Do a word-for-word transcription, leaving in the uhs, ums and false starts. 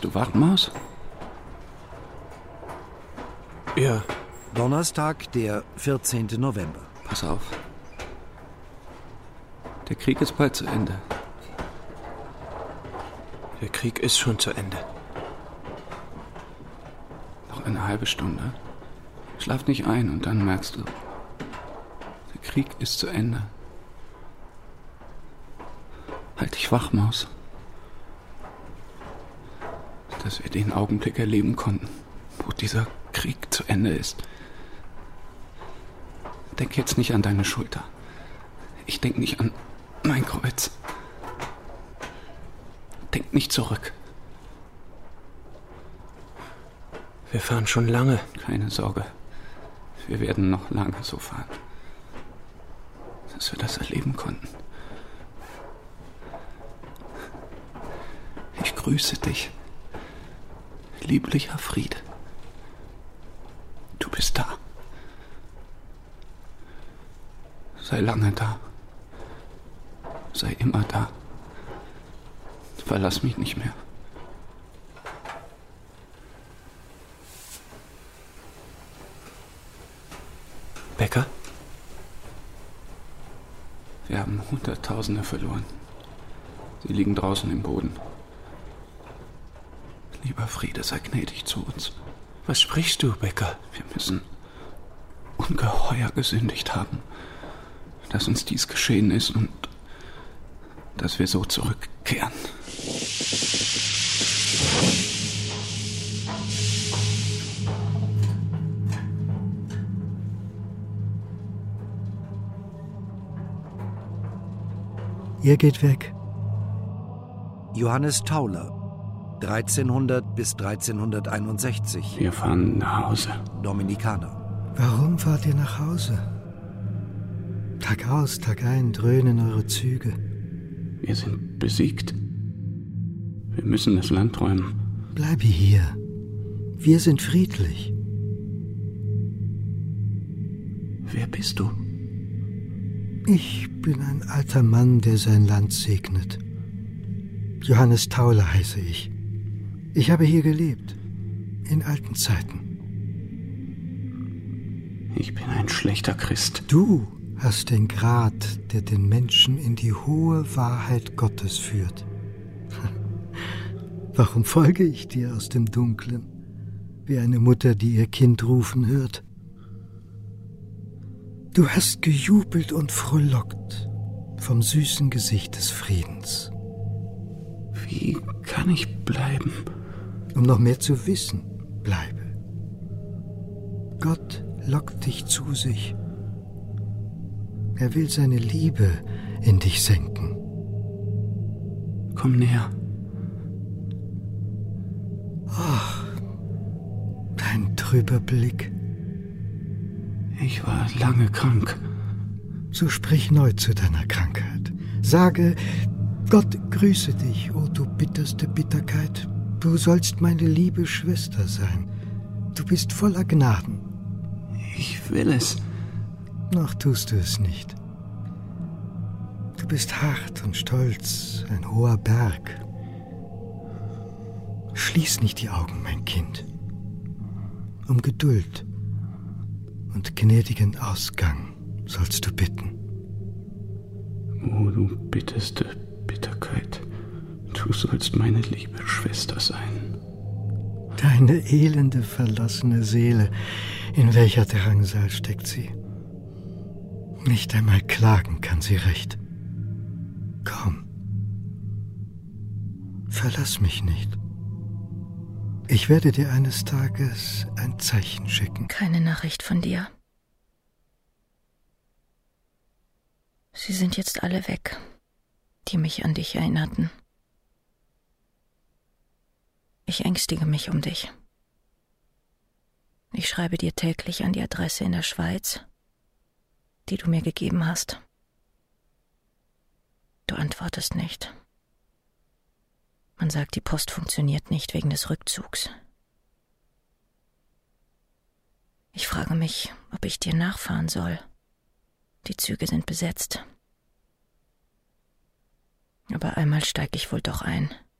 Bist du wach, Maus? Ja. Donnerstag, der vierzehnten November. Pass auf. Der Krieg ist bald zu Ende. Der Krieg ist schon zu Ende. Noch eine halbe Stunde. Schlaf nicht ein und dann merkst du, der Krieg ist zu Ende. Halt dich wach, Maus. Dass wir den Augenblick erleben konnten, wo dieser Krieg zu Ende ist. Denk jetzt nicht an deine Schulter. Ich denk nicht an mein Kreuz. Denk nicht zurück. Wir fahren schon lange. Keine Sorge. Wir werden noch lange so fahren. Dass wir das erleben konnten. Ich grüße dich. Lieblicher Friede. Du bist da. Sei lange da. Sei immer da. Verlass mich nicht mehr. Becker? Wir haben Hunderttausende verloren. Sie liegen draußen im Boden. Lieber Friede, sei gnädig zu uns. Was sprichst du, Becker? Wir müssen ungeheuer gesündigt haben, dass uns dies geschehen ist und dass wir so zurückkehren. Ihr geht weg. Johannes Tauler, dreizehnhundert bis dreizehnhunderteinundsechzig. Wir fahren nach Hause. Dominikaner. Warum fahrt ihr nach Hause? Tag aus, Tag ein dröhnen eure Züge. Wir sind besiegt. Wir müssen das Land räumen. Bleibe hier. Wir sind friedlich. Wer bist du? Ich bin ein alter Mann, der sein Land segnet. Johannes Tauler heiße ich. Ich habe hier gelebt. In alten Zeiten. Ich bin ein schlechter Christ. Du hast den Grat, der den Menschen in die hohe Wahrheit Gottes führt. Warum folge ich dir aus dem Dunklen, wie eine Mutter, die ihr Kind rufen hört? Du hast gejubelt und frohlockt vom süßen Gesicht des Friedens. Wie kann ich bleiben? Um noch mehr zu wissen, bleibe. Gott lockt dich zu sich. Er will seine Liebe in dich senken. Komm näher. Ach, dein trüber Blick. Ich war lange krank. So sprich neu zu deiner Krankheit. Sage, Gott grüße dich, o du bitterste Bitterkeit. Du sollst meine liebe Schwester sein. Du bist voller Gnaden. Ich will es. Noch tust du es nicht. Du bist hart und stolz, ein hoher Berg. Schließ nicht die Augen, mein Kind. Um Geduld und gnädigen Ausgang sollst du bitten. O du bitterste Bitterkeit, du sollst meine liebe Schwester sein. Deine elende, verlassene Seele, in welcher Drangsal steckt sie? Nicht einmal klagen kann sie recht. Komm, verlass mich nicht. Ich werde dir eines Tages ein Zeichen schicken. Keine Nachricht von dir. Sie sind jetzt alle weg, die mich an dich erinnerten. Ich ängstige mich um dich. Ich schreibe dir täglich an die Adresse in der Schweiz, die du mir gegeben hast. Du antwortest nicht. Man sagt, die Post funktioniert nicht wegen des Rückzugs. Ich frage mich, ob ich dir nachfahren soll. Die Züge sind besetzt. Aber einmal steige ich wohl doch ein.